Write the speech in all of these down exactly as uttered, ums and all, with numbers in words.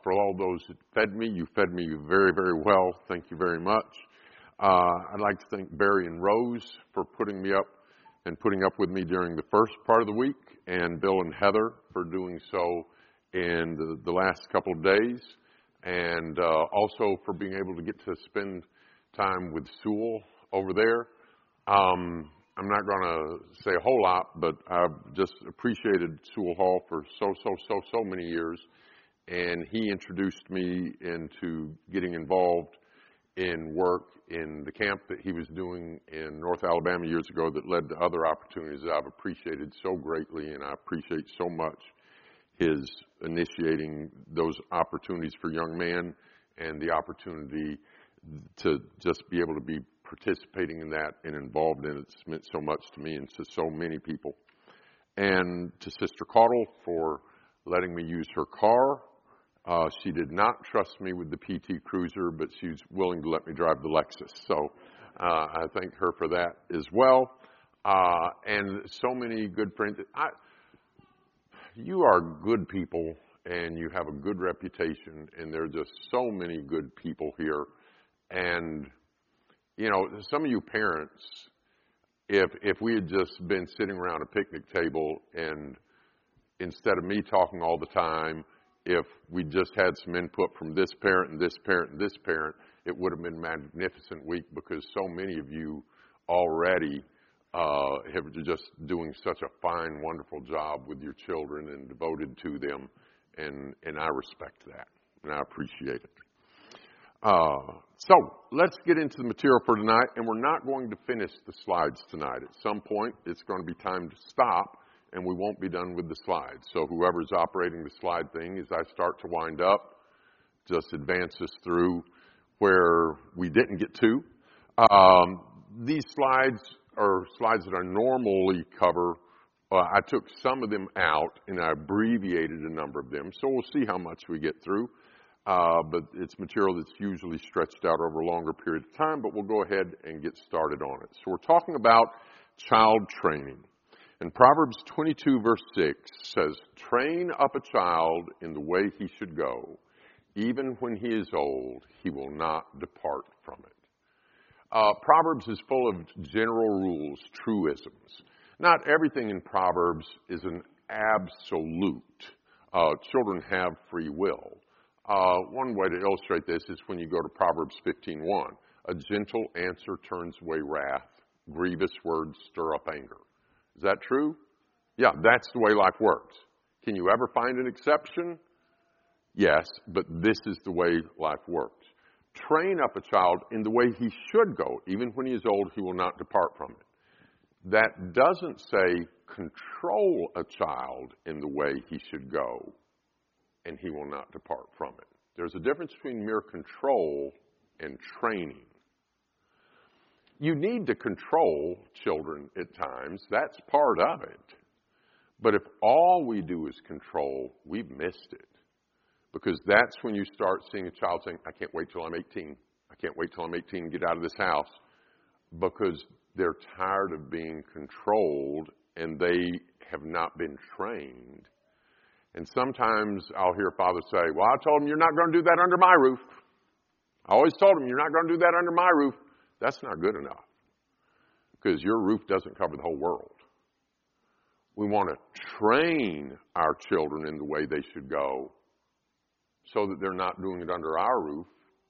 for all those that fed me. You fed me very, very well. Thank you very much. Uh, I'd like to thank Barry and Rose for putting me up and putting up with me during the first part of the week, and Bill and Heather for doing so in the, the last couple of days, and uh, also for being able to get to spend time with Sewell over there. Um, I'm not going to say a whole lot, but I've just appreciated Sewell Hall for so, so, so, so many years, and he introduced me into getting involved in work in the camp that he was doing in North Alabama years ago that led to other opportunities that I've appreciated so greatly, and I appreciate so much his initiating those opportunities for young men and the opportunity to just be able to be participating in that and involved in it. It's meant so much to me and to so many people. And to Sister Caudle for letting me use her car. Uh, she did not trust me with the P T Cruiser, but she's willing to let me drive the Lexus. So uh, I thank her for that as well. Uh, and so many good friends. I, you are good people, and you have a good reputation, and there are just so many good people here. And, you know, some of you parents, if if we had just been sitting around a picnic table and instead of me talking all the time, if we just had some input from this parent and this parent and this parent, it would have been a magnificent week, because so many of you already uh, have just doing such a fine, wonderful job with your children and devoted to them, and, and I respect that, and I appreciate it. Uh, so let's get into the material for tonight, and we're not going to finish the slides tonight. At some point, it's going to be time to stop, and we won't be done with the slides. So whoever's operating the slide thing, as I start to wind up, just advance us through where we didn't get to. Um, these slides are slides that I normally cover. Uh, I took some of them out, and I abbreviated a number of them. So we'll see how much we get through. Uh, but it's material that's usually stretched out over a longer period of time, but we'll go ahead and get started on it. So we're talking about child training. And Proverbs twenty-two verse six says, "Train up a child in the way he should go. Even when he is old, he will not depart from it." Uh, Proverbs is full of general rules, truisms. Not everything in Proverbs is an absolute. Uh, children have free will. Uh, one way to illustrate this is when you go to Proverbs fifteen one. "A gentle answer turns away wrath. Grievous words stir up anger." Is that true? Yeah, that's the way life works. Can you ever find an exception? Yes, but this is the way life works. Train up a child in the way he should go. Even when he is old, he will not depart from it. That doesn't say control a child in the way he should go, and he will not depart from it. There's a difference between mere control and training. You need to control children at times. That's part of it. But if all we do is control, we've missed it. Because that's when you start seeing a child saying, "I can't wait till I'm eighteen. I can't wait till I'm eighteen and get out of this house." Because they're tired of being controlled and they have not been trained. And sometimes I'll hear fathers say, "Well, I told him you're not going to do that under my roof. I always told him you're not going to do that under my roof." That's not good enough, because your roof doesn't cover the whole world. We want to train our children in the way they should go so that they're not doing it under our roof,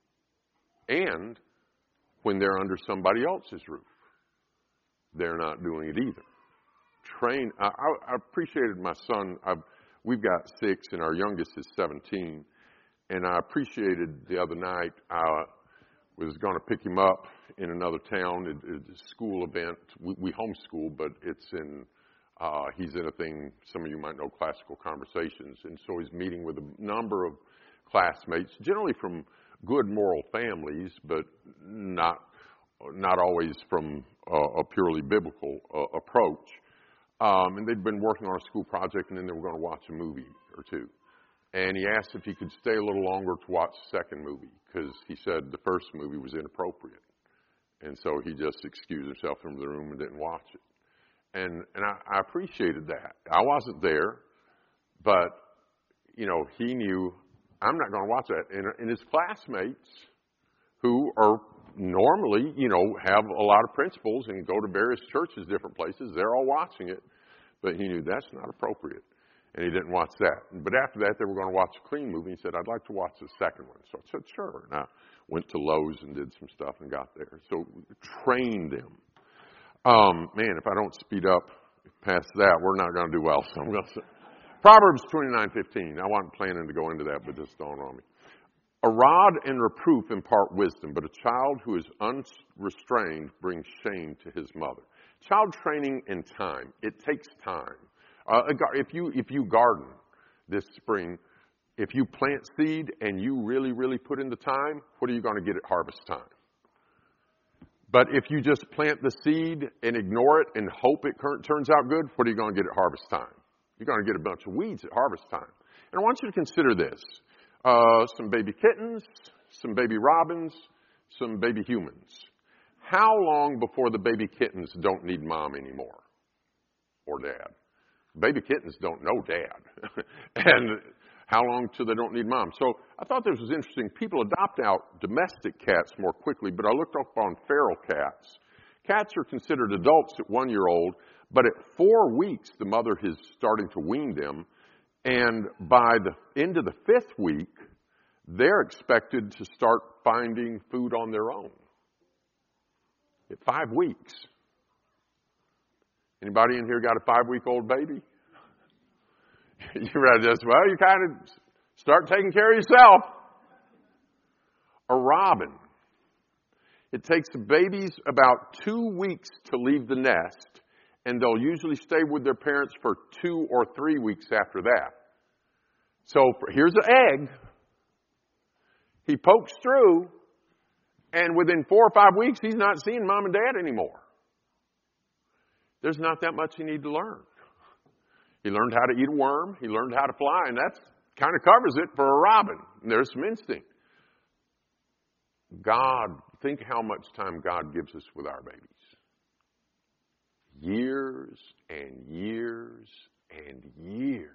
and when they're under somebody else's roof, they're not doing it either. Train. I, I appreciated my son. I've, we've got six, and our youngest is seventeen, and I appreciated the other night, I was going to pick him up in another town at a school event. We, we homeschool, but it's in, uh, he's in a thing, some of you might know, Classical Conversations. And so he's meeting with a number of classmates, generally from good moral families, but not not always from uh, a purely biblical uh, approach. Um, and they'd been working on a school project, and then they were going to watch a movie or two. And he asked if he could stay a little longer to watch the second movie, because he said the first movie was inappropriate. And so he just excused himself from the room and didn't watch it. And and I, I appreciated that. I wasn't there, but, you know, he knew I'm not going to watch that. And, and his classmates, who are normally, you know, have a lot of principles and go to various churches, different places, they're all watching it. But he knew that's not appropriate. And he didn't watch that. But after that, they were going to watch a clean movie. He said, I'd like to watch the second one. So I said, sure. And I went to Lowe's and did some stuff and got there. So trained them. Um, man, if I don't speed up past that, we're not going to do well. So I'm going to say Proverbs twenty-nine fifteen. I wasn't planning to go into that, but this dawned on me. A rod and reproof impart wisdom, but a child who is unrestrained brings shame to his mother. Child training in time. It takes time. Uh, if you if you garden this spring, if you plant seed and you really, really put in the time, what are you going to get at harvest time? But if you just plant the seed and ignore it and hope it turns out good, what are you going to get at harvest time? You're going to get a bunch of weeds at harvest time. And I want you to consider this. Uh, some baby kittens, some baby robins, some baby humans. How long before the baby kittens don't need mom anymore? Or dad? Baby kittens don't know dad. And how long till they don't need mom? So I thought this was interesting. People adopt out domestic cats more quickly, but I looked up on feral cats. Cats are considered adults at one year old, but at four weeks, the mother is starting to wean them. And by the end of the fifth week, they're expected to start finding food on their own. At five weeks. Anybody in here got a five-week-old baby? You're ready to just, well, you kind of start taking care of yourself. A robin. It takes the babies about two weeks to leave the nest, and they'll usually stay with their parents for two or three weeks after that. So for, here's an egg. He pokes through, and within four or five weeks, he's not seeing mom and dad anymore. There's not that much he need to learn. He learned how to eat a worm. He learned how to fly, and that kind of covers it for a robin. And there's some instinct. God, think how much time God gives us with our babies. Years and years and years.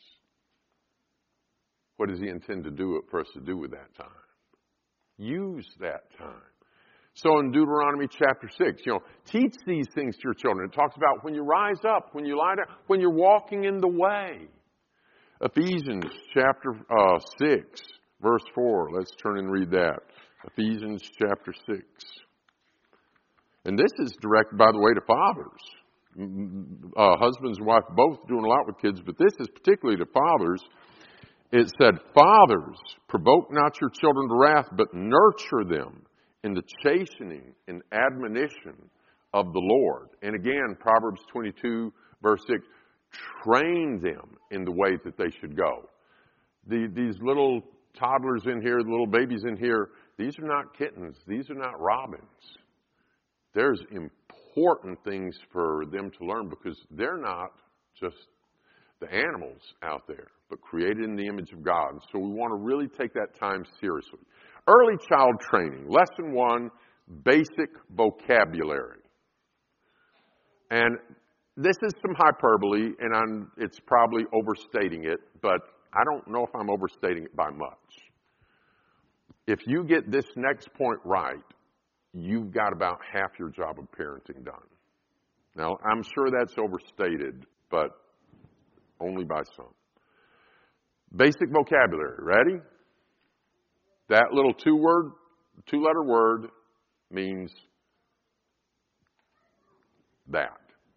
What does he intend to do for us to do with that time? Use that time. So in Deuteronomy chapter six, you know, teach these things to your children. It talks about when you rise up, when you lie down, when you're walking in the way. Ephesians chapter uh, six, verse four. Let's turn and read that. Ephesians chapter six. And this is directed, by the way, to fathers. Uh, husbands and wife both doing a lot with kids, but this is particularly to fathers. It said, fathers, provoke not your children to wrath, but nurture them in the chastening and admonition of the Lord. And again, Proverbs twenty-two, verse six, train them in the way that they should go. The, these little toddlers in here, the little babies in here, these are not kittens. These are not robins. There's important things for them to learn because they're not just the animals out there, but created in the image of God. So we want to really take that time seriously. Early child training. Lesson one, basic vocabulary. And this is some hyperbole, and I'm, it's probably overstating it, but I don't know if I'm overstating it by much. If you get this next point right, you've got about half your job of parenting done. Now, I'm sure that's overstated, but only by some. Basic vocabulary. Ready? That little two-word, two-letter word means that.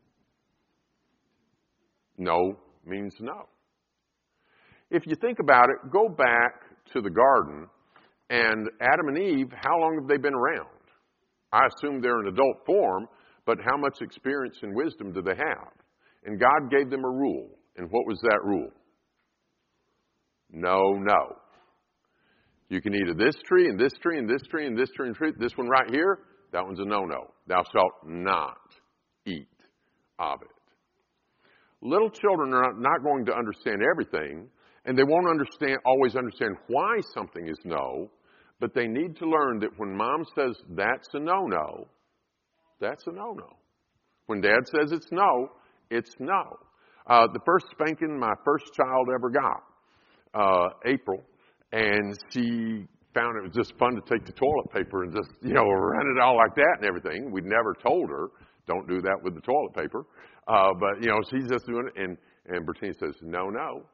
No means no. If you think about it, go back to the garden, and Adam and Eve, how long have they been around? I assume they're in adult form, but how much experience and wisdom do they have? And God gave them a rule. And what was that rule? No, no. You can eat of this tree, and this tree, and this tree, and this tree, and tree. This one right here, that one's a no-no. Thou shalt not eat of it. Little children are not going to understand everything, and they won't understand always understand why something is no, but they need to learn that when mom says that's a no-no, that's a no-no. When dad says it's no, it's no. Uh, the first spanking my first child ever got, uh, April, And she found it was just fun to take the toilet paper and just, you know, run it all like that and everything. We'd never told her, don't do that with the toilet paper. Uh, but, you know, she's just doing it. And, and Bertina says, no, no.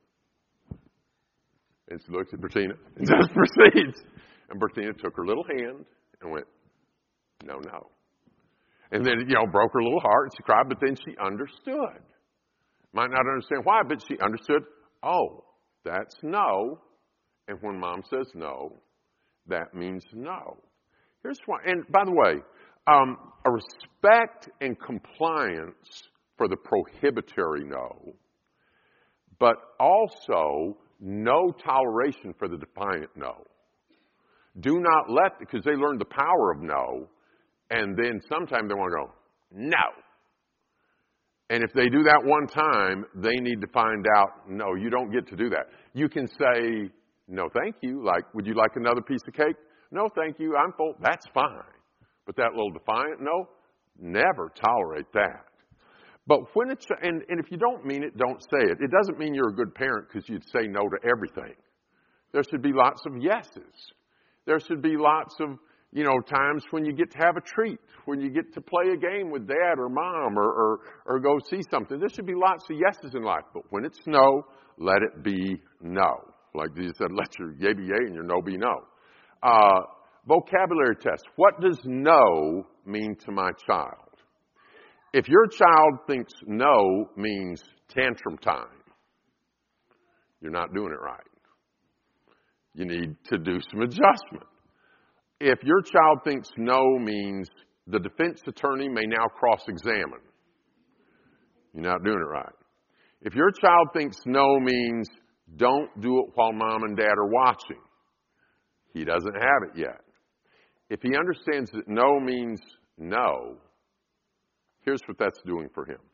And she looks at Bertina and just proceeds. And Bertina took her little hand and went, no, no. And then, you know, broke her little heart and she cried, but then she understood. Might not understand why, but she understood, oh, that's no. And when Mom says no, that means no. Here's why. And by the way, um, a respect and compliance for the prohibitory no, but also no toleration for the defiant no. Do not let, because they learn the power of no, and then sometime they want to go, no. And if they do that one time, they need to find out, no, you don't get to do that. You can say, no, thank you. Like, would you like another piece of cake? No, thank you. I'm full. That's fine. But that little defiant no, never tolerate that. But when it's, and, and if you don't mean it, don't say it. It doesn't mean you're a good parent because you'd say no to everything. There should be lots of yeses. There should be lots of, you know, times when you get to have a treat, when you get to play a game with dad or mom or, or, or go see something. There should be lots of yeses in life. But when it's no, let it be no. Like Jesus said, let your yea be yea and your no be no. Uh, vocabulary test. What does no mean to my child? If your child thinks no means tantrum time, you're not doing it right. You need to do some adjustment. If your child thinks no means the defense attorney may now cross-examine, you're not doing it right. If your child thinks no means don't do it while mom and dad are watching, he doesn't have it yet. If he understands that no means no, here's what that's doing for him.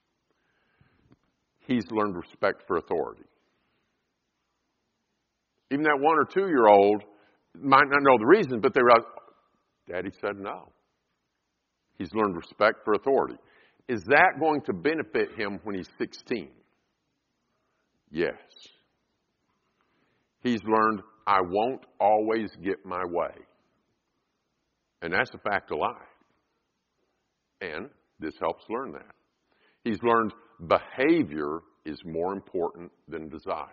He's learned respect for authority. Even that one or two-year-old might not know the reason, but they realize, Daddy said no. He's learned respect for authority. Is that going to benefit him when he's sixteen? Yes. He's learned, I won't always get my way. And that's a fact of life. And this helps learn that. He's learned behavior is more important than desire.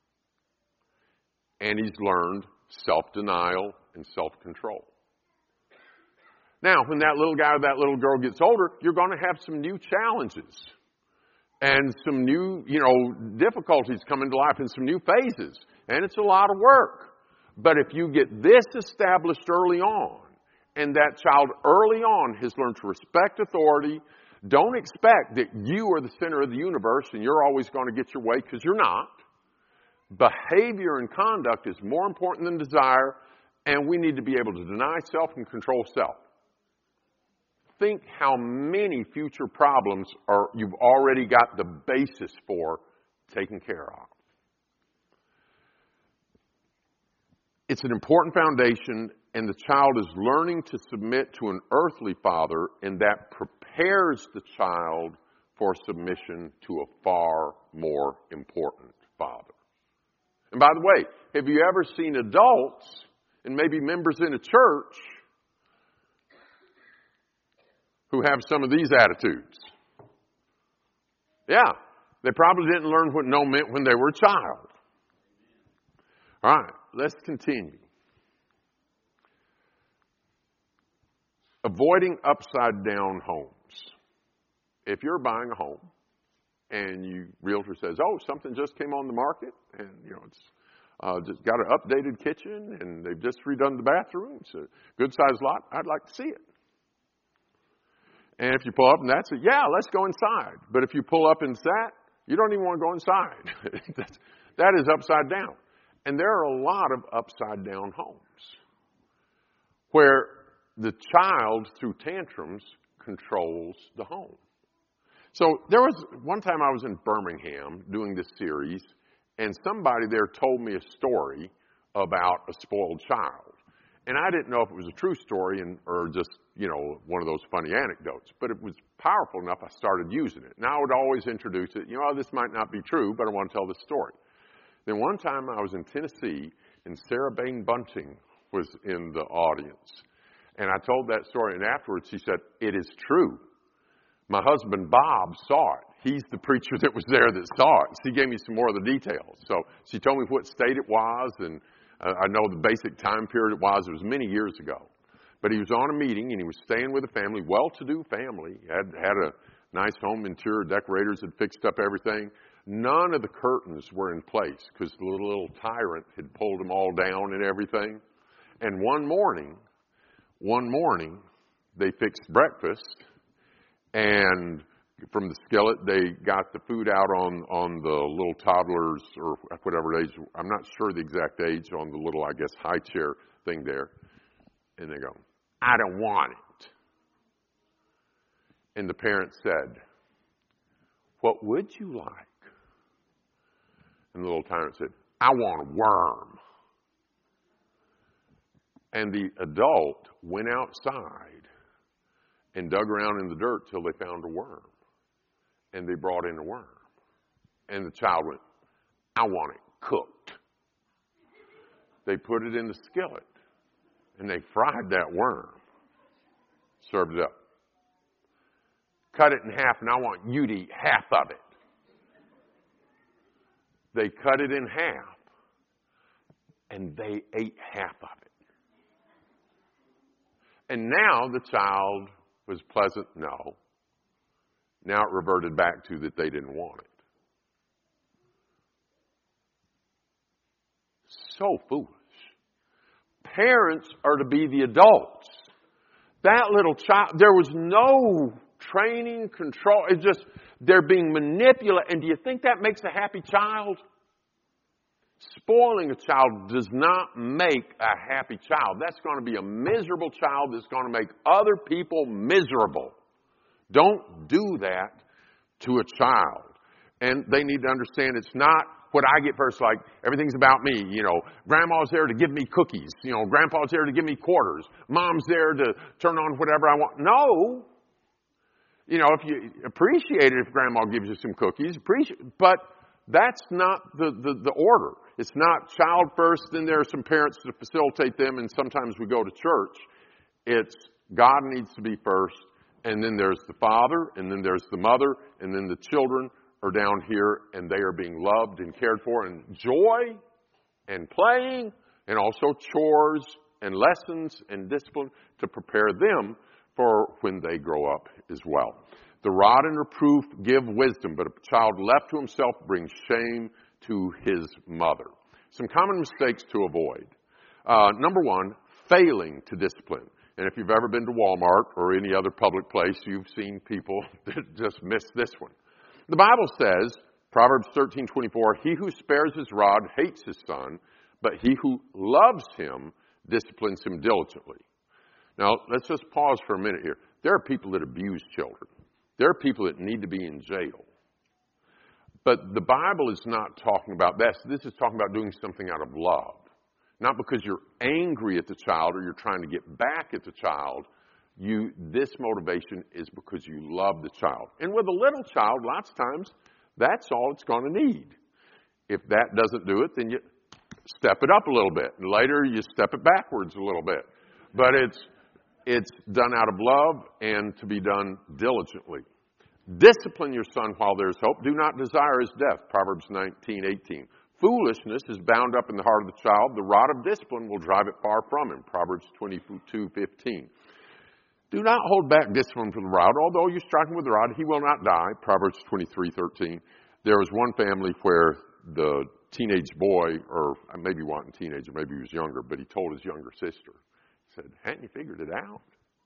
And he's learned self-denial and self-control. Now, when that little guy or that little girl gets older, you're going to have some new challenges and some new, you know, difficulties come into life and some new phases. And it's a lot of work. But if you get this established early on, and that child early on has learned to respect authority, don't expect that you are the center of the universe and you're always going to get your way, because you're not. Behavior and conduct is more important than desire, and we need to be able to deny self and control self. Think how many future problems are you've already got the basis for taken care of. It's an important foundation, and the child is learning to submit to an earthly father, and that prepares the child for submission to a far more important father. And by the way, have you ever seen adults, and maybe members in a church, who have some of these attitudes? Yeah, they probably didn't learn what no meant when they were a child. All right, let's continue. Avoiding upside down homes. If you're buying a home and you realtor says, oh, something just came on the market and you know it's uh, just got an updated kitchen and they've just redone the bathroom, it's a good sized lot, I'd like to see it. And if you pull up and that's it, yeah, let's go inside. But if you pull up and that, you don't even want to go inside. That's, that is upside down. And there are a lot of upside down homes where the child, through tantrums, controls the home. So there was one time I was in Birmingham doing this series, and somebody there told me a story about a spoiled child. And I didn't know if it was a true story and, or just, you know, one of those funny anecdotes. But it was powerful enough, I started using it. Now I would always introduce it. You know, this might not be true, but I want to tell this story. Then one time I was in Tennessee, and Sarah Bain Bunting was in the audience. And I told that story, and afterwards she said, it is true. My husband, Bob, saw it. He's the preacher that was there that saw it. She gave me some more of the details. So she told me what state it was, and uh, I know the basic time period it was. It was many years ago. But he was on a meeting, and he was staying with a family, well-to-do family. Had had a nice home, interior decorators had fixed up everything. None of the curtains were in place because the little, little tyrant had pulled them all down and everything. And one morning, one morning, they fixed breakfast, and from the skillet, they got the food out on, on the little toddlers or whatever age. I'm not sure the exact age on the little, I guess, high chair thing there. And they go, I don't want it. And the parent said, what would you like? And the little tyrant said, I want a worm. And the adult went outside and dug around in the dirt till they found a worm. And they brought in a worm. And the child went, I want it cooked. They put it in the skillet. And they fried that worm. Served it up. Cut it in half, and I want you to eat half of it. They cut it in half, and they ate half of it. And now the child was pleasant? No. Now it reverted back to that they didn't want it. So foolish. Parents are to be the adults. That little child, there was no training, control. It's just, they're being manipulated. And do you think that makes a happy child? Spoiling a child does not make a happy child. That's going to be a miserable child that's going to make other people miserable. Don't do that to a child. And they need to understand it's not what I get first, like everything's about me. You know, grandma's there to give me cookies. You know, grandpa's there to give me quarters. Mom's there to turn on whatever I want. No. You know, if you appreciate it if grandma gives you some cookies, appreciate, but that's not the, the, the order. It's not child first, then there are some parents to facilitate them, and sometimes we go to church. It's God needs to be first, and then there's the father, and then there's the mother, and then the children are down here, and they are being loved and cared for, and joy and playing, and also chores and lessons and discipline to prepare them for when they grow up as well. The rod and reproof give wisdom, but a child left to himself brings shame to his mother. Some common mistakes to avoid. Uh, number one, failing to discipline. And if you've ever been to Walmart or any other public place, you've seen people that just miss this one. The Bible says, Proverbs thirteen twenty-four, he who spares his rod hates his son, but he who loves him disciplines him diligently. Now, let's just pause for a minute here. There are people that abuse children. There are people that need to be in jail. But the Bible is not talking about that. This is talking about doing something out of love. Not because you're angry at the child or you're trying to get back at the child. You, this motivation is because you love the child. And with a little child, lots of times, that's all it's going to need. If that doesn't do it, then you step it up a little bit. And later, you step it backwards a little bit. But it's it's done out of love and to be done diligently. Discipline your son while there's hope. Do not desire his death. Proverbs nineteen eighteen. Foolishness is bound up in the heart of the child. The rod of discipline will drive it far from him. Proverbs twenty-two fifteen. Do not hold back discipline from the rod. Although you strike him with the rod, he will not die. Proverbs twenty-three thirteen. There was one family where the teenage boy, or maybe he wasn't a teenager, maybe he was younger, but he told his younger sister, he said, hadn't you figured it out?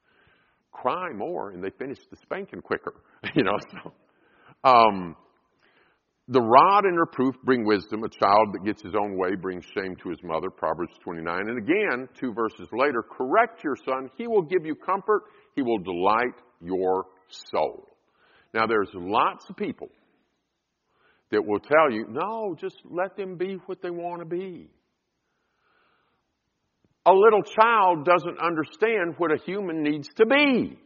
Cry more, and they finish the spanking quicker. You know, so. Um, the rod and reproof bring wisdom. A child that gets his own way brings shame to his mother. Proverbs twenty-nine. And again, two verses later, correct your son. He will give you comfort. He will delight your soul. Now, there's lots of people that will tell you, no, just let them be what they want to be. A little child doesn't understand what a human needs to be.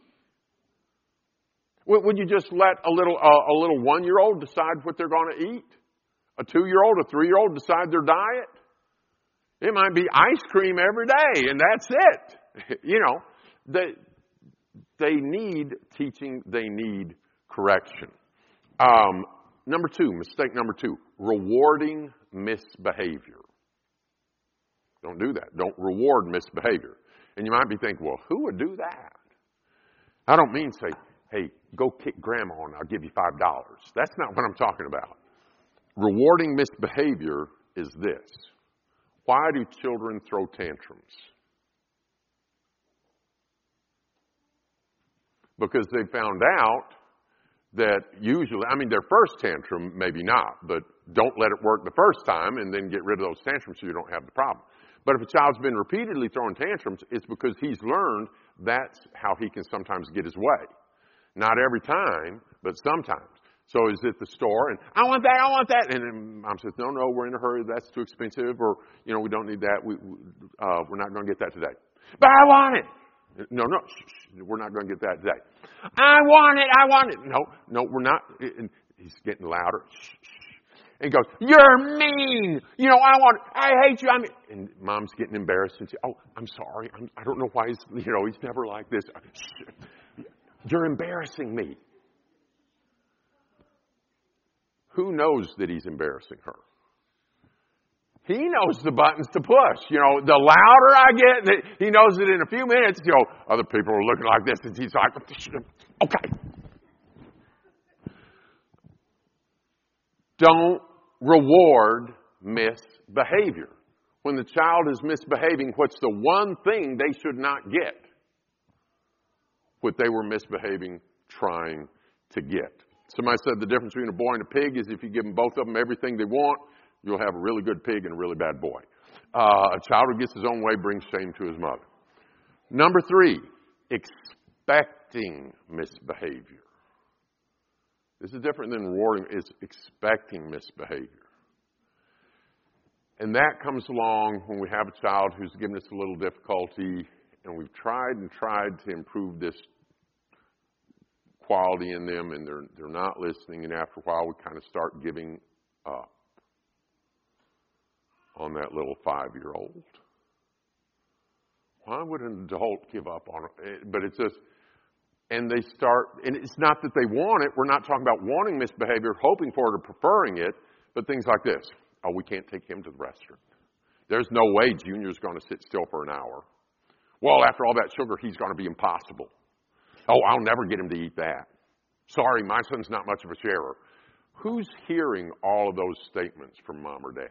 Would you just let a little uh, a little one-year-old decide what they're going to eat? A two-year-old, a three-year-old decide their diet? It might be ice cream every day, and that's it. You know, they, they need teaching. They need correction. Um, number two, mistake number two, rewarding misbehavior. Don't do that. Don't reward misbehavior. And you might be thinking, well, who would do that? I don't mean say, hey, go kick grandma and I'll give you five dollars. That's not what I'm talking about. Rewarding misbehavior is this. Why do children throw tantrums? Because they found out that usually, I mean, their first tantrum, maybe not, but don't let it work the first time and then get rid of those tantrums so you don't have the problem. But if a child's been repeatedly throwing tantrums, it's because he's learned that's how he can sometimes get his way. Not every time, but sometimes. So he's at the store and, I want that, I want that. And then mom says, no, no, we're in a hurry. That's too expensive. Or, you know, we don't need that. We, uh, we're not going to get that today. But I want it. No, no, shh, shh, we're not going to get that today. I want it, I want it. No, no, we're not. And he's getting louder. Shh, shh. And he goes, you're mean. You know, I want, I hate you. I mean, and mom's getting embarrassed and says, oh, I'm sorry. I'm, I don't know why he's, you know, he's never like this. Shh. You're embarrassing me. Who knows that he's embarrassing her? He knows the buttons to push. You know, the louder I get, he knows that in a few minutes, you know, other people are looking like this, and he's like, okay. Don't reward misbehavior. When the child is misbehaving, what's the one thing they should not get? What they were misbehaving, trying to get. Somebody said the difference between a boy and a pig is if you give them both of them everything they want, you'll have a really good pig and a really bad boy. Uh, a child who gets his own way brings shame to his mother. Number three, expecting misbehavior. This is different than rewarding, it's expecting misbehavior. And that comes along when we have a child who's given us a little difficulty, and we've tried and tried to improve this quality in them, and they're they're not listening, and after a while we kind of start giving up on that little five-year-old. Why would an adult give up on it? But it's just, and they start, and it's not that they want it. We're not talking about wanting misbehavior, hoping for it, or preferring it, but things like this. Oh, we can't take him to the restaurant. There's no way Junior's going to sit still for an hour. Well, after all that sugar, he's going to be impossible. Oh, I'll never get him to eat that. Sorry, my son's not much of a sharer. Who's hearing all of those statements from mom or dad?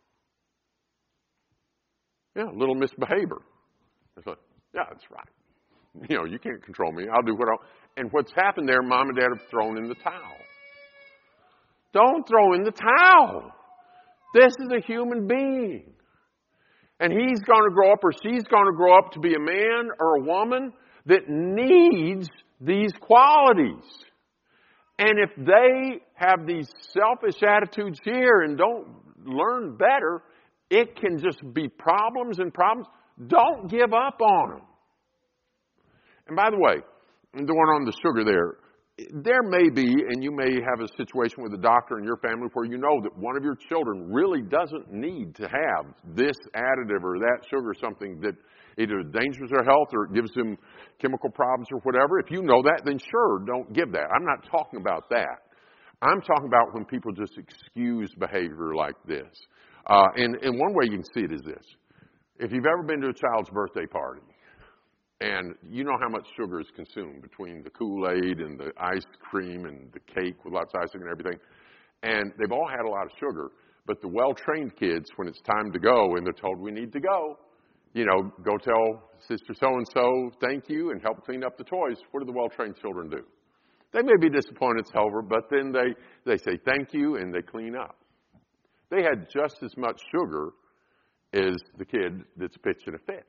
Yeah, a little misbehavior. It's like, yeah, that's right. You know, you can't control me. I'll do what I'll... And what's happened there, mom and dad have thrown in the towel. Don't throw in the towel. This is a human being. And he's going to grow up or she's going to grow up to be a man or a woman that needs these qualities. And if they have these selfish attitudes here and don't learn better, it can just be problems and problems. Don't give up on them. And by the way, the one on the sugar there, there may be, and you may have a situation with a doctor in your family where you know that one of your children really doesn't need to have this additive or that sugar, something that either endangers their health or it gives them chemical problems or whatever. If you know that, then sure, don't give that. I'm not talking about that. I'm talking about when people just excuse behavior like this. Uh, and, and one way you can see it is this. If you've ever been to a child's birthday party, and you know how much sugar is consumed between the Kool-Aid and the ice cream and the cake with lots of icing and everything, and they've all had a lot of sugar, but the well-trained kids, when it's time to go and they're told we need to go, you know, go tell Sister so-and-so thank you and help clean up the toys. What do the well-trained children do? They may be disappointed, however, but then they, they say thank you and they clean up. They had just as much sugar as the kid that's pitching a fit.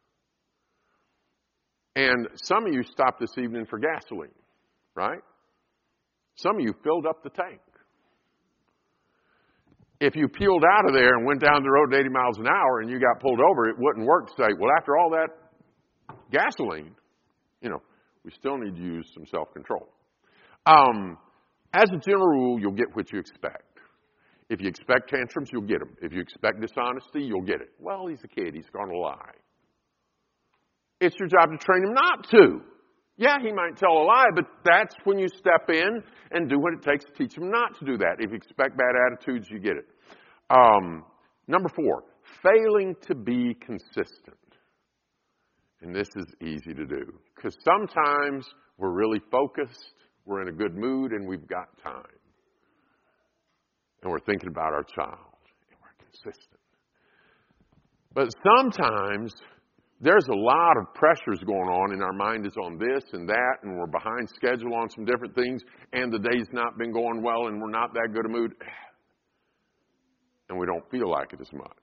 And some of you stopped this evening for gasoline, right? Some of you filled up the tank. If you peeled out of there and went down the road at eighty miles an hour and you got pulled over, it wouldn't work to say, well, after all that gasoline, you know, we still need to use some self-control. Um, as a general rule, you'll get what you expect. If you expect tantrums, you'll get them. If you expect dishonesty, you'll get it. Well, he's a kid. He's going to lie. It's your job to train him not to. Yeah, he might tell a lie, but that's when you step in and do what it takes to teach him not to do that. If you expect bad attitudes, you get it. Um, number four, failing to be consistent. And this is easy to do because sometimes we're really focused, we're in a good mood, and we've got time. And we're thinking about our child, and we're consistent. But sometimes there's a lot of pressures going on, and our mind is on this and that, and we're behind schedule on some different things, and the day's not been going well, and we're not that good a mood, and we don't feel like it as much.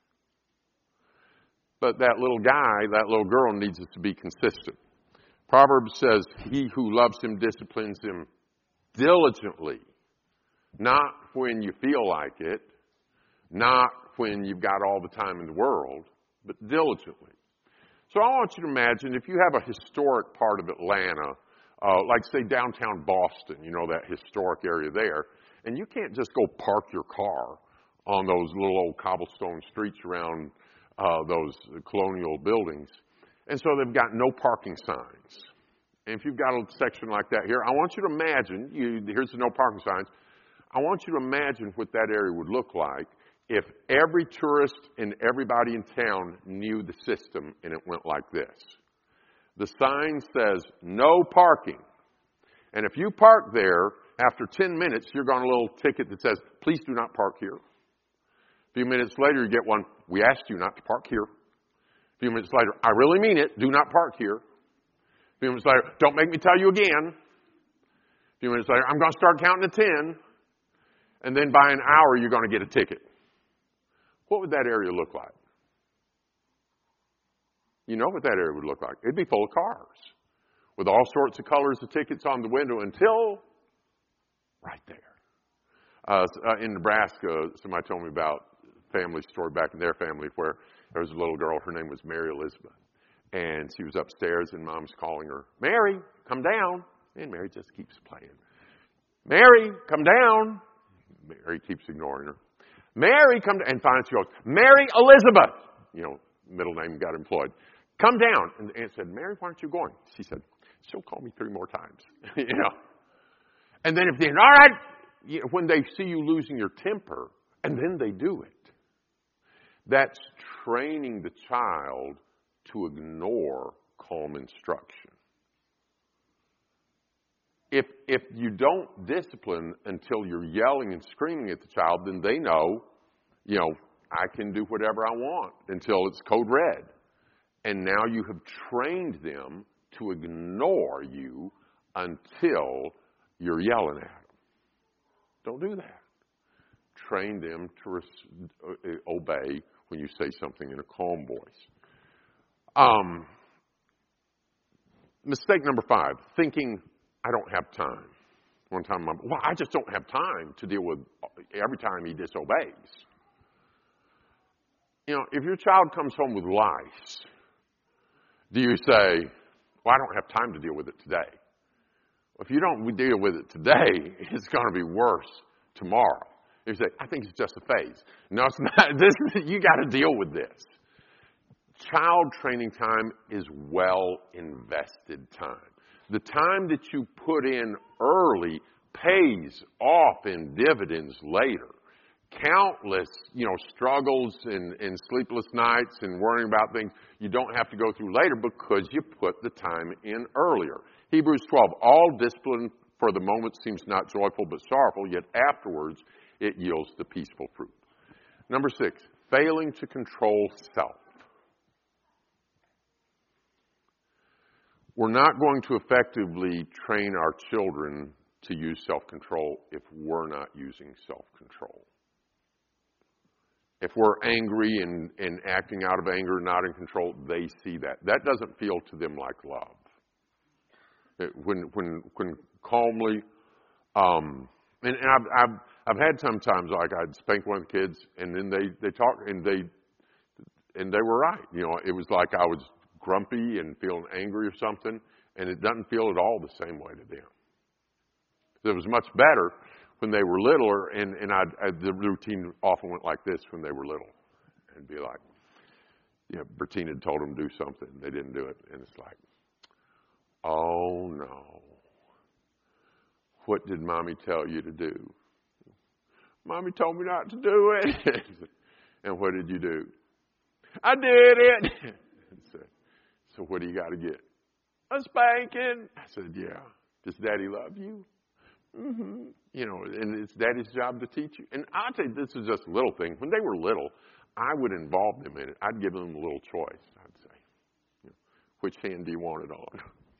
But that little guy, that little girl needs us to be consistent. Proverbs says, he who loves him disciplines him diligently. Not when you feel like it, not when you've got all the time in the world, but diligently. So I want you to imagine if you have a historic part of Atlanta, uh, like say downtown Boston, you know, that historic area there, and you can't just go park your car on those little old cobblestone streets around uh, those colonial buildings. And so they've got no parking signs. And if you've got a section like that here, I want you to imagine, you, here's the no parking signs, I want you to imagine what that area would look like if every tourist and everybody in town knew the system and it went like this. The sign says, no parking. And if you park there, after ten minutes, you're going to get a little ticket that says, please do not park here. A few minutes later, you get one, we asked you not to park here. A few minutes later, I really mean it, do not park here. A few minutes later, don't make me tell you again. A few minutes later, I'm going to start counting to ten. And then by an hour, you're going to get a ticket. What would that area look like? You know what that area would look like. It'd be full of cars with all sorts of colors of tickets on the window until right there. Uh, in Nebraska, somebody told me about a family story back in their family where there was a little girl. Her name was Mary Elizabeth. And she was upstairs and Mom's calling her, Mary, come down. And Mary just keeps playing. Mary, come down. Mary keeps ignoring her. Mary, come down. And finally she goes, Mary Elizabeth. You know, middle name got employed. Come down. And the aunt said, Mary, why aren't you going? She said, she'll call me three more times. you know. And then if they, all right, you know, when they see you losing your temper, and then they do it, that's training the child to ignore calm instruction. If if you don't discipline until you're yelling and screaming at the child, then they know, you know, I can do whatever I want until it's code red. And now you have trained them to ignore you until you're yelling at them. Don't do that. Train them to res- obey when you say something in a calm voice. Um, mistake number five, thinking I don't have time. One time, I'm, well, I just don't have time to deal with every time he disobeys. You know, if your child comes home with lice, do you say, well, I don't have time to deal with it today? If you don't deal with it today, it's going to be worse tomorrow. If you say, I think it's just a phase. No, it's not. This is, you got to deal with this. Child training time is well invested time. The time that you put in early pays off in dividends later. Countless, you know, struggles and, and sleepless nights and worrying about things you don't have to go through later because you put the time in earlier. Hebrews twelve, all discipline for the moment seems not joyful but sorrowful, yet afterwards it yields the peaceful fruit. Number six, failing to control self. We're not going to effectively train our children to use self-control if we're not using self-control. If we're angry and, and acting out of anger, not in control, they see that. That doesn't feel to them like love. It, when when when calmly, um, and, and I've, I've I've had sometimes like I'd spank one of the kids, and then they they talk and they and they were right. You know, it was like I was grumpy and feeling angry or something, and it doesn't feel at all the same way to them. It was much better when they were little, or, and, and I'd, I, the routine often went like this when they were little. And be like, you know, Bertina had told them to do something. They didn't do it. And it's like, oh, no. What did Mommy tell you to do? Mommy told me not to do it. And what did you do? I did it. said, so what do you got to get? A spanking. I said, yeah. Does Daddy love you? Mm-hmm. You know, and it's Daddy's job to teach you. And I'll tell you, this is just a little thing. When they were little, I would involve them in it. I'd give them a little choice. I'd say, you know, which hand do you want it on?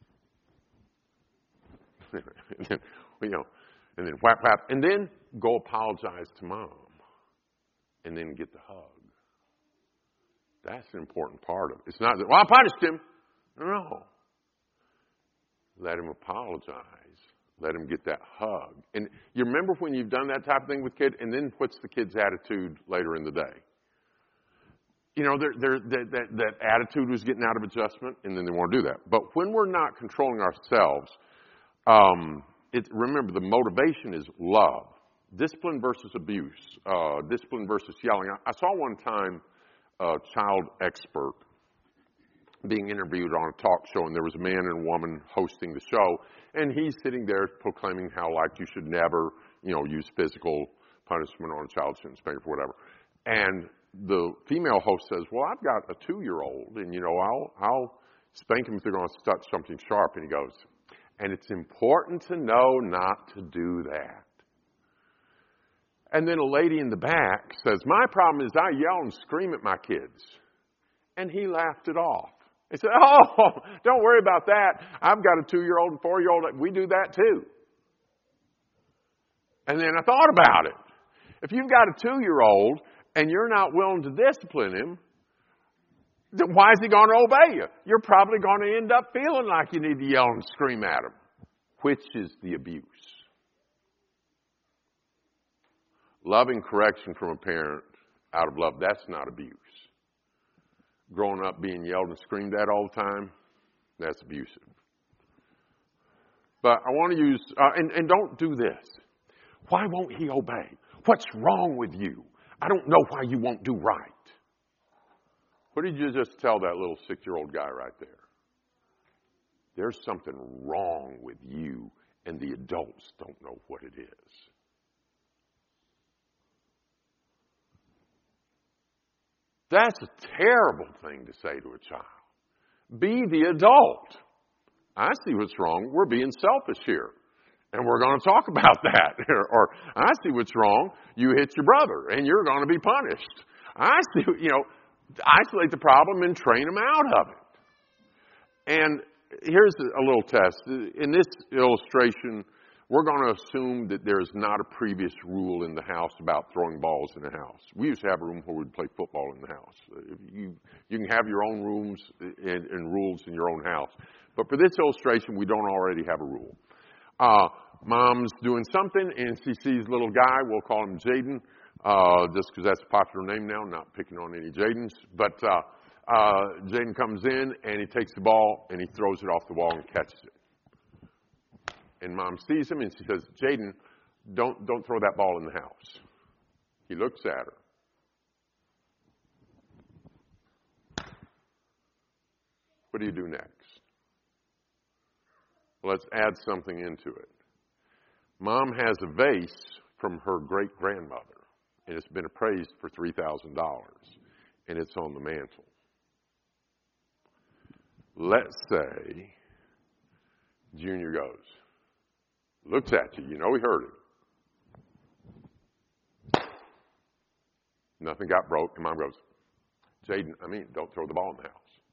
and then, you know, and then whap, whap. And then go apologize to Mom. And then get the hug. That's an important part of it. It's not that, well, I punished him. No. Let him apologize. Let him get that hug. And you remember when you've done that type of thing with kid, and then what's the kid's attitude later in the day? You know, they're, they're, that, that, that attitude was getting out of adjustment, and then they want to do that. But when we're not controlling ourselves, um, it, remember the motivation is love. Discipline versus abuse. Uh, discipline versus yelling. I, I saw one time a child expert being interviewed on a talk show, and there was a man and a woman hosting the show, and he's sitting there proclaiming how, like, you should never, you know, use physical punishment on a child, shouldn't spank or whatever. And the female host says, well, I've got a two-year-old, and, you know, I'll, I'll spank him if they're going to touch something sharp. And he goes, and it's important to know not to do that. And then a lady in the back says, my problem is I yell and scream at my kids. And he laughed it off. He said, oh, don't worry about that. I've got a two-year-old and four-year-old. We do that too. And then I thought about it. If you've got a two-year-old and you're not willing to discipline him, then why is he going to obey you? You're probably going to end up feeling like you need to yell and scream at him, which is the abuse. Loving correction from a parent out of love, that's not abuse. Growing up being yelled and screamed at all the time, that's abusive. But I want to use, uh, and, and don't do this. Why won't he obey? What's wrong with you? I don't know why you won't do right. What did you just tell that little six-year-old guy right there? There's something wrong with you, and the adults don't know what it is. That's a terrible thing to say to a child. Be the adult. I see what's wrong. We're being selfish here. And we're going to talk about that. Or, I see what's wrong. You hit your brother, and you're going to be punished. I see, you know, isolate the problem and train them out of it. And here's a little test. In this illustration, we're going to assume that there is not a previous rule in the house about throwing balls in the house. We used to have a room where we'd play football in the house. You, you can have your own rooms and, and rules in your own house. But for this illustration, we don't already have a rule. Uh, mom's doing something, and she sees a little guy. We'll call him Jaden, uh, just because that's a popular name now. Not picking on any Jadens. But uh, uh, Jaden comes in, and he takes the ball, and he throws it off the wall and catches it. And Mom sees him, and she says, Jaden, don't, don't throw that ball in the house. He looks at her. What do you do next? Well, let's add something into it. Mom has a vase from her great-grandmother, and it's been appraised for three thousand dollars, and it's on the mantle. Let's say Junior goes, looks at you. You know he heard it. Nothing got broke. And Mom goes, Jaden, I mean, don't throw the ball in the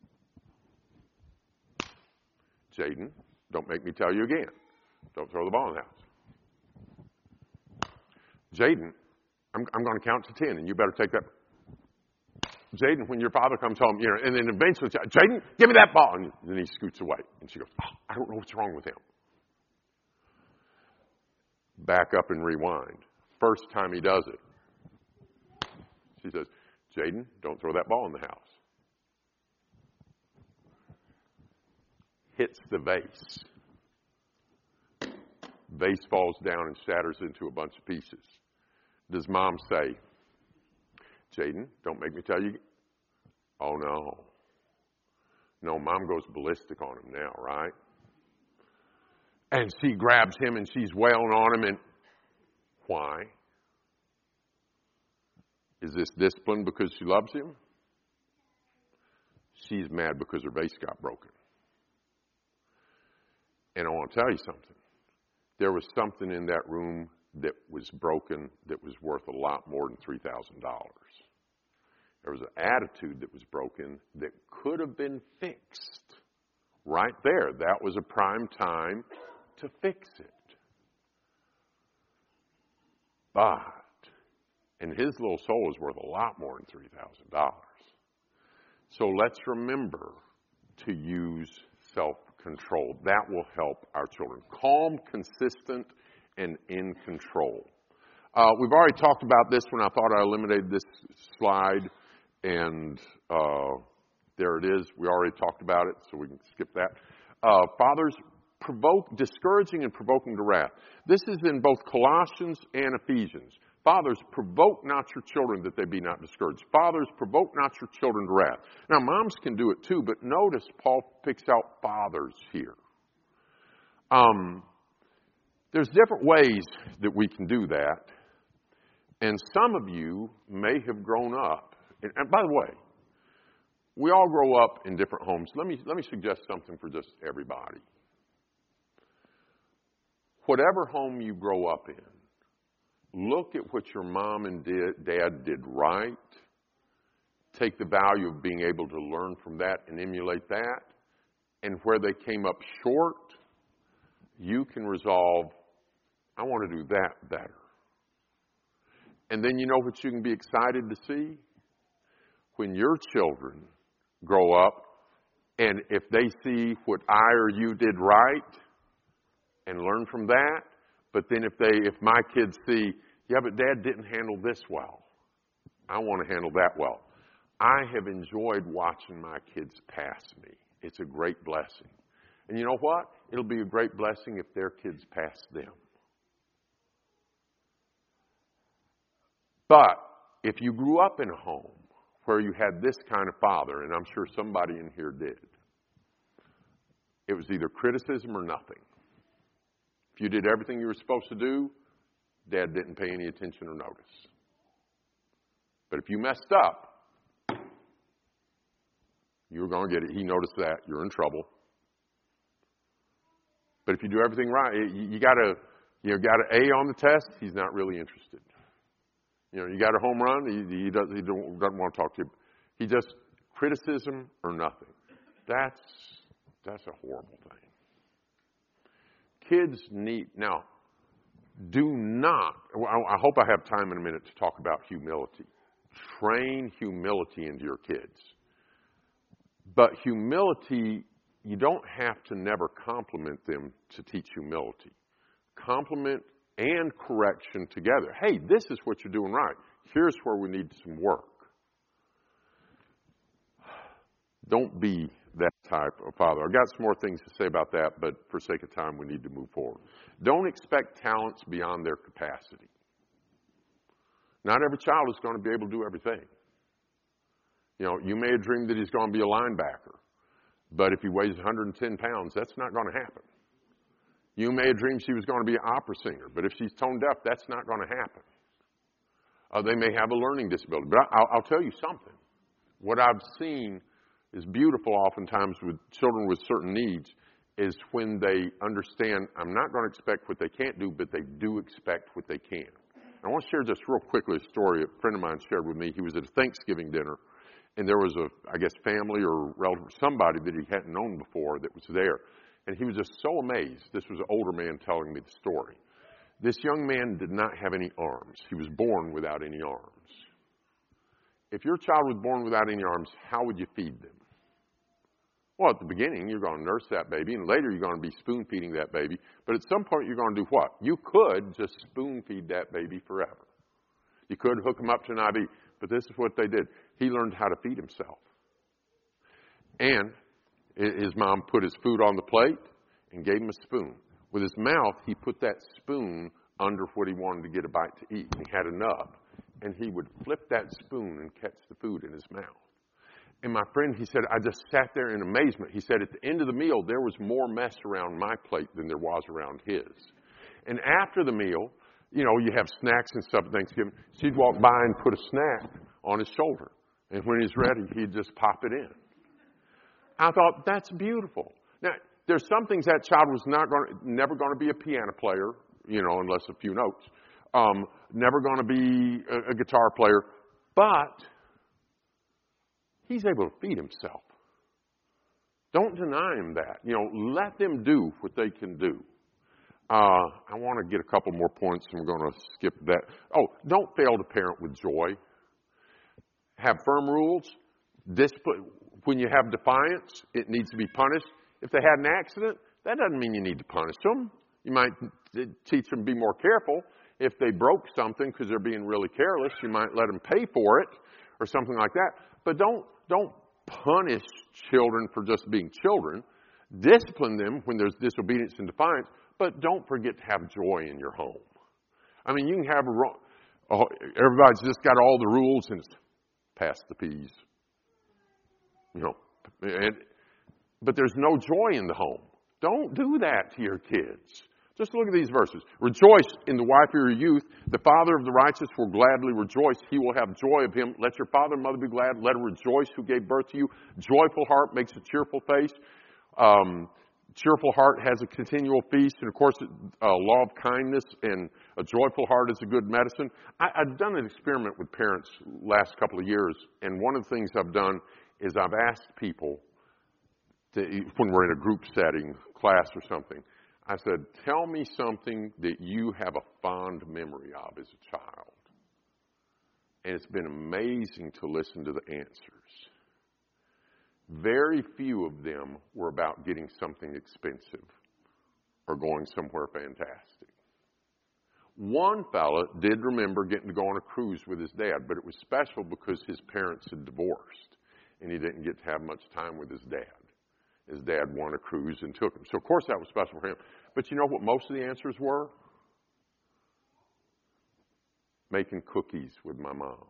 house. Jaden, don't make me tell you again. Don't throw the ball in the house. Jaden, I'm, I'm going to count to ten, and you better take that. Jaden, when your father comes home, you know, and then eventually, Jaden, give me that ball. And then he scoots away. And she goes, oh, I don't know what's wrong with him. Back up and rewind. First time he does it, she says, Jaden, don't throw that ball in the house. Hits the vase. vase falls down and shatters into a bunch of pieces. Does mom say, Jaden, don't make me tell you? Oh, no. No, mom goes ballistic on him now, right? And she grabs him and she's wailing on him. And why? Is this discipline because she loves him? She's mad because her vase got broken. And I want to tell you something. There was something in that room that was broken that was worth a lot more than three thousand dollars. There was an attitude that was broken that could have been fixed right there. That was a prime time to fix it. But, and his little soul is worth a lot more than three thousand dollars. So let's remember to use self-control. That will help our children. Calm, consistent, and in control. Uh, we've already talked about this when I thought I eliminated this slide. And uh, there it is. We already talked about it, so we can skip that. Uh, fathers, provoke, discouraging and provoking to wrath. This is in both Colossians and Ephesians. Fathers, provoke not your children that they be not discouraged. Fathers, provoke not your children to wrath. Now, moms can do it too, but notice Paul picks out fathers here. Um, there's different ways that we can do that. And some of you may have grown up. And, and by the way, we all grow up in different homes. Let me, let me suggest something for just everybody. Whatever home you grow up in, look at what your mom and did, dad did right. Take the value of being able to learn from that and emulate that. And where they came up short, you can resolve, I want to do that better. And then you know what you can be excited to see? When your children grow up, and if they see what I or you did right and learn from that, but then if they, if my kids see, yeah, but Dad didn't handle this well, I want to handle that well. I have enjoyed watching my kids pass me. It's a great blessing. And you know what? It'll be a great blessing if their kids pass them. But if you grew up in a home where you had this kind of father, and I'm sure somebody in here did, it was either criticism or nothing. If you did everything you were supposed to do, Dad didn't pay any attention or notice. But if you messed up, you were going to get it. He noticed that. You're in trouble. But if you do everything right, you got a you got an A on the test, he's not really interested. You know, you got a home run, he, he, doesn't, he don't, doesn't want to talk to you. He just, criticism or nothing. That's, that's a horrible thing. Kids need, now, do not, I hope I have time in a minute to talk about humility. Train humility into your kids. But humility, you don't have to never compliment them to teach humility. Compliment and correction together. Hey, this is what you're doing right. Here's where we need some work. Don't be that type of father. I've got some more things to say about that, but for sake of time, we need to move forward. Don't expect talents beyond their capacity. Not every child is going to be able to do everything. You know, you may have dreamed that he's going to be a linebacker, but if he weighs one hundred ten pounds, that's not going to happen. You may have dreamed she was going to be an opera singer, but if she's tone deaf, that's not going to happen. Uh, they may have a learning disability. But I'll, I'll tell you something. What I've seen is beautiful oftentimes with children with certain needs is when they understand, I'm not going to expect what they can't do, but they do expect what they can. I want to share just real quickly a story a friend of mine shared with me. He was at a Thanksgiving dinner, and there was a, I guess, family or relative, somebody that he hadn't known before that was there. And he was just so amazed. This was an older man telling me the story. This young man did not have any arms. He was born without any arms. If your child was born without any arms, how would you feed them? Well, at the beginning, you're going to nurse that baby, and later you're going to be spoon-feeding that baby. But at some point, you're going to do what? You could just spoon-feed that baby forever. You could hook him up to an I V, but this is what they did. He learned how to feed himself. And his mom put his food on the plate and gave him a spoon. With his mouth, he put that spoon under what he wanted to get a bite to eat. He had enough. And he would flip that spoon and catch the food in his mouth. And my friend, he said, I just sat there in amazement. He said, at the end of the meal, there was more mess around my plate than there was around his. And after the meal, you know, you have snacks and stuff at Thanksgiving. She'd walk by and put a snack on his shoulder. And when he's ready, he'd just pop it in. I thought, that's beautiful. Now, there's some things that child was not going to, never going to be a piano player, you know, unless a few notes. Um, never going to be a, a guitar player. But he's able to feed himself. Don't deny him that. You know, let them do what they can do. Uh, I want to get a couple more points, and we're going to skip that. Oh, don't fail to parent with joy. Have firm rules. Discipline. When you have defiance, it needs to be punished. If they had an accident, that doesn't mean you need to punish them. You might teach them to be more careful. If they broke something because they're being really careless, you might let them pay for it or something like that. But don't don't punish children for just being children. Discipline them when there's disobedience and defiance, but don't forget to have joy in your home. I mean, you can have a wrong, oh, everybody's just got all the rules and it's pass the peas. You know, and, but there's no joy in the home. Don't do that to your kids. Just look at these verses. Rejoice in the wife of your youth. The father of the righteous will gladly rejoice. He will have joy of him. Let your father and mother be glad. Let her rejoice who gave birth to you. Joyful heart makes a cheerful face. Um, cheerful heart has a continual feast. And, of course, a law of kindness and a joyful heart is a good medicine. I, I've done an experiment with parents last couple of years. And one of the things I've done is I've asked people, to, when we're in a group setting, class or something, I said, tell me something that you have a fond memory of as a child. And it's been amazing to listen to the answers. Very few of them were about getting something expensive or going somewhere fantastic. One fella did remember getting to go on a cruise with his dad, but it was special because his parents had divorced and he didn't get to have much time with his dad. His dad won a cruise and took him. So, of course, that was special for him. But you know what most of the answers were? Making cookies with my mom.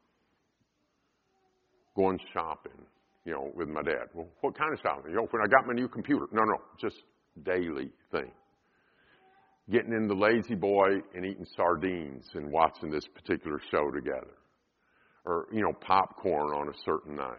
Going shopping, you know, with my dad. Well, what kind of shopping? You know, when I got my new computer. No, no, just daily thing. Getting in the Lazy Boy and eating sardines and watching this particular show together. Or, you know, popcorn on a certain night.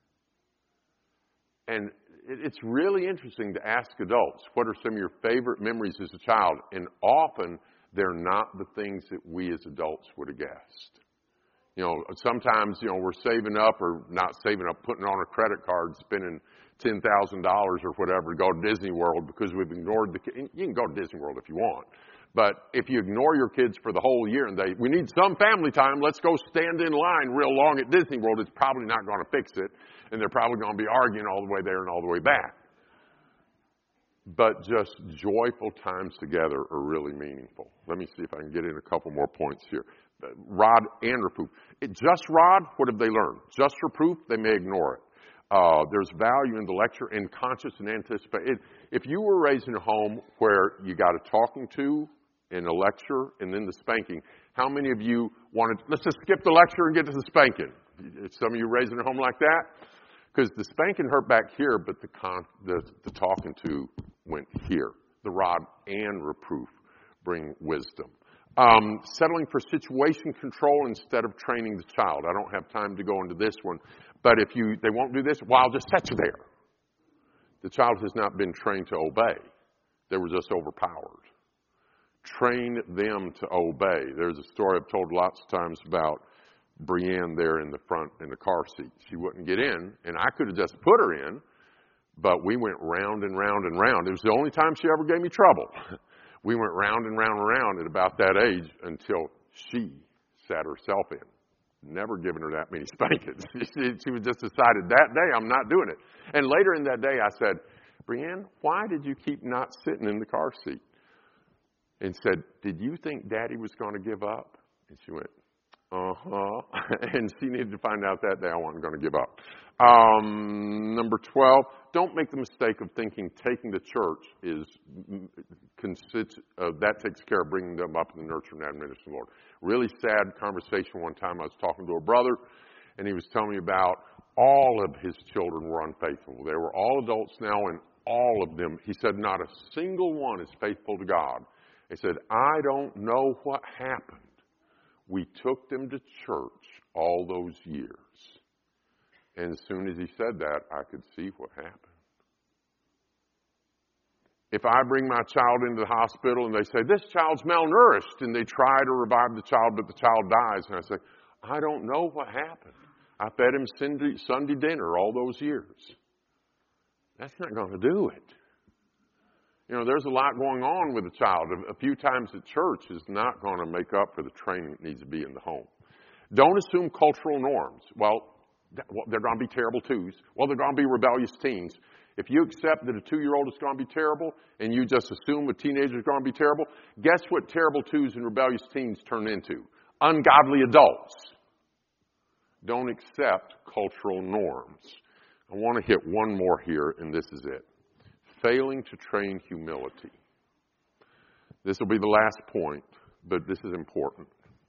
And it's really interesting to ask adults, what are some of your favorite memories as a child? And often, they're not the things that we as adults would have guessed. You know, sometimes, you know, we're saving up or not saving up, putting on a credit card, spending ten thousand dollars or whatever to go to Disney World because we've ignored the kids. You can go to Disney World if you want. But if you ignore your kids for the whole year and they, we need some family time, let's go stand in line real long at Disney World, it's probably not going to fix it. And they're probably going to be arguing all the way there and all the way back. But just joyful times together are really meaningful. Let me see if I can get in a couple more points here. Rod and reproof. It, just rod, what have they learned? Just reproof, they may ignore it. Uh, there's value in the lecture and conscious and anticipate. If you were raised in a home where you got a talking to and a lecture and then the spanking, how many of you wanted, let's just skip the lecture and get to the spanking? Some of you raised in a home like that? Because the spanking hurt back here, but the, con, the the talking to went here. The rod and reproof bring wisdom. Um, settling for situation control instead of training the child. I don't have time to go into this one, but if you they won't do this, well, I'll just set you there. The child has not been trained to obey. They were just overpowered. Train them to obey. There's a story I've told lots of times about Brienne there in the front in the car seat. She wouldn't get in, and I could have just put her in, but we went round and round and round. It was the only time she ever gave me trouble. We went round and round and round at about that age until she sat herself in. Never given her that many spankings. she, she was just decided that day, I'm not doing it. And later in that day, I said, Brienne, why did you keep not sitting in the car seat? And said, did you think Daddy was going to give up? And she went, Uh-huh. And she needed to find out that day I wasn't going to give up. Um, number twelve, don't make the mistake of thinking taking the church is, consists, uh, that takes care of bringing them up in the nurture and admonition of the Lord. Really sad conversation one time. I was talking to a brother, and he was telling me about all of his children were unfaithful. They were all adults now, and all of them, he said, not a single one is faithful to God. He said, I don't know what happened. We took them to church all those years. And as soon as he said that, I could see what happened. If I bring my child into the hospital and they say, this child's malnourished, and they try to revive the child, but the child dies, and I say, I don't know what happened. I fed him Sunday, Sunday dinner all those years. That's not going to do it. You know, there's a lot going on with a child. A few times at church is not going to make up for the training that needs to be in the home. Don't assume cultural norms. Well, they're going to be terrible twos. Well, they're going to be rebellious teens. If you accept that a two-year-old is going to be terrible and you just assume a teenager is going to be terrible, guess what terrible twos and rebellious teens turn into? Ungodly adults. Don't accept cultural norms. I want to hit one more here, and this is it. Failing to train humility. This will be the last point, but this is important.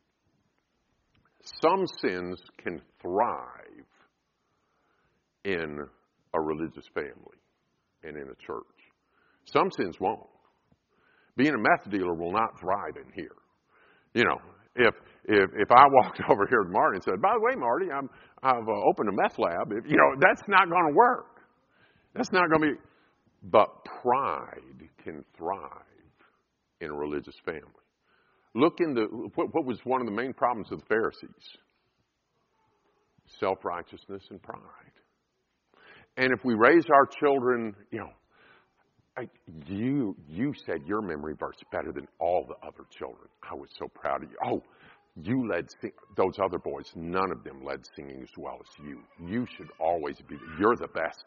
Some sins can thrive in a religious family and in a church. Some sins won't. Being a meth dealer will not thrive in here. You know, if if if I walked over here to Marty and said, by the way, Marty, I'm, I've uh, opened a meth lab, if, you know, that's not going to work. That's not going to be... But pride can thrive in a religious family. Look in the, what, what was one of the main problems of the Pharisees? Self-righteousness and pride. And if we raise our children, you know, I, you you said your memory verse better than all the other children. I was so proud of you. Oh, you led, sing- those other boys, none of them led singing as well as you. You should always be, you're the best.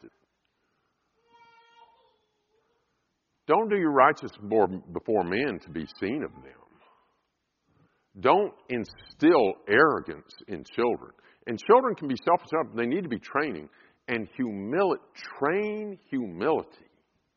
Don't do your righteous before men to be seen of them. Don't instill arrogance in children. And children can be self-assured. They need to be training. And humility, train humility.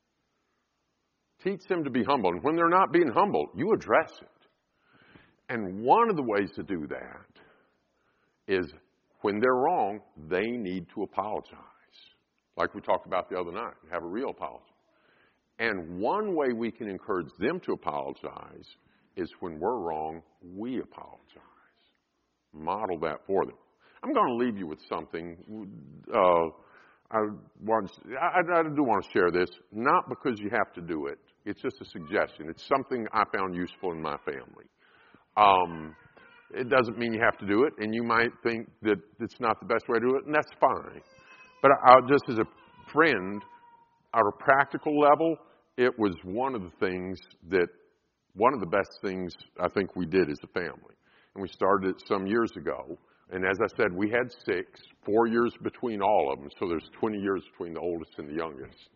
Teach them to be humble. And when they're not being humble, you address it. And one of the ways to do that is when they're wrong, they need to apologize. Like we talked about the other night, have a real apology. And one way we can encourage them to apologize is when we're wrong, we apologize. Model that for them. I'm going to leave you with something. Uh, I, want, I, I do want to share this, not because you have to do it. It's just a suggestion. It's something I found useful in my family. Um, it doesn't mean you have to do it, and you might think that it's not the best way to do it, and that's fine. But I, I, just as a friend, at a practical level, it was one of the things that, one of the best things I think we did as a family. And we started it some years ago. And as I said, we had six, four years between all of them. So there's twenty years between the oldest and the youngest.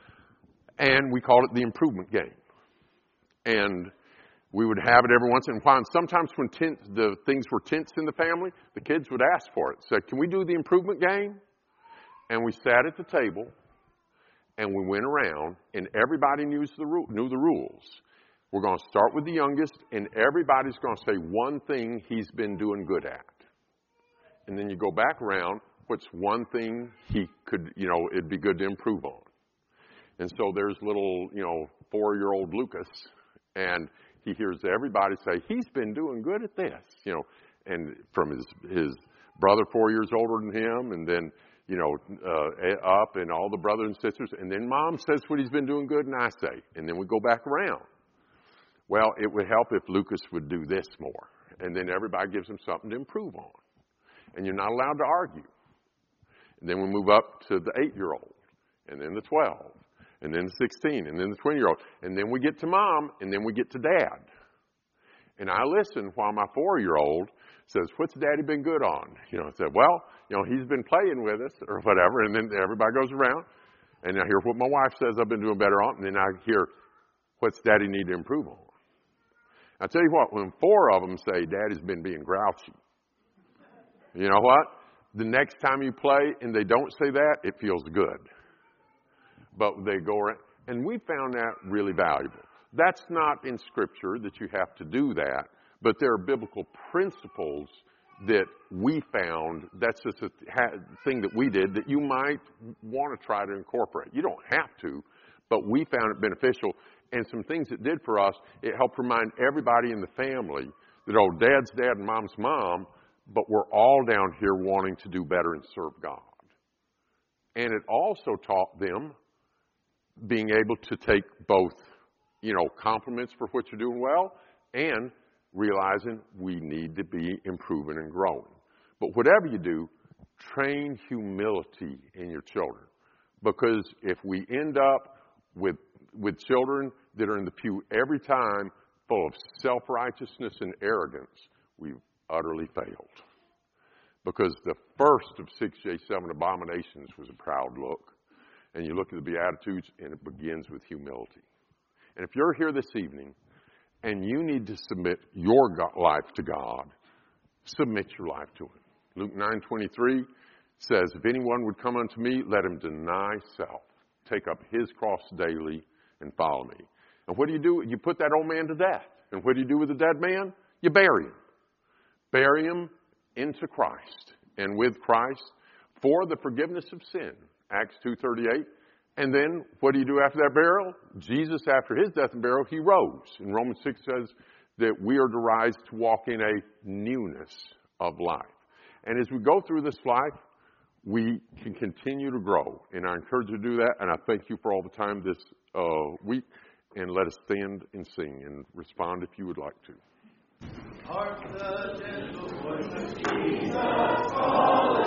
And we called it the improvement game. And we would have it every once in a while. And sometimes when tense, the things were tense in the family, the kids would ask for it. Say, can we do the improvement game? And we sat at the table. And we went around, and everybody knew the, ru- knew the rules. We're going to start with the youngest, and everybody's going to say one thing he's been doing good at. And then you go back around, what's one thing he could, you know, it'd be good to improve on. And so there's little, you know, four-year-old Lucas, and he hears everybody say, he's been doing good at this, you know, and from his, his brother four years older than him, and then you know, uh, up and all the brothers and sisters. And then mom says what he's been doing good, and I say. And then we go back around. Well, it would help if Lucas would do this more. And then everybody gives him something to improve on. And you're not allowed to argue. And then we move up to the eight-year-old, and then the twelve, and then the sixteen, and then the twenty-year-old. And then we get to mom, and then we get to dad. And I listen while my four-year-old says, what's Daddy been good on? You know, I said, well, you know, he's been playing with us or whatever. And then everybody goes around. And I hear what my wife says I've been doing better on. And then I hear, what's Daddy need to improve on? I tell you what, when four of them say, Daddy's been being grouchy, You know what? The next time you play and they don't say that, it feels good. But they go around, and we found that really valuable. That's not in Scripture that you have to do that, but there are biblical principles that we found. That's just a thing that we did that you might want to try to incorporate. You don't have to, but we found it beneficial. And some things it did for us, it helped remind everybody in the family that, oh, Dad's dad and Mom's mom, but we're all down here wanting to do better and serve God. And it also taught them being able to take both, you know, compliments for what you're doing well and realizing we need to be improving and growing. But whatever you do, train humility in your children. Because if we end up with with children that are in the pew every time full of self-righteousness and arrogance, we've utterly failed. Because the first of six J seven abominations was a proud look. And you look at the Beatitudes, and it begins with humility. And if you're here this evening, and you need to submit your life to God, submit your life to Him. Luke nine twenty-three says, if anyone would come unto me, let him deny self, take up his cross daily, and follow me. And what do you do? You put that old man to death. And what do you do with the dead man? You bury him. Bury him into Christ. And with Christ, for the forgiveness of sin. Acts two thirty-eight. And then, what do you do after that burial? Jesus, after his death and burial, he rose. And Romans six says that we are to rise to walk in a newness of life. And as we go through this life, we can continue to grow. And I encourage you to do that. And I thank you for all the time this uh, week. And let us stand and sing and respond if you would like to. Hark the gentle voice of Jesus.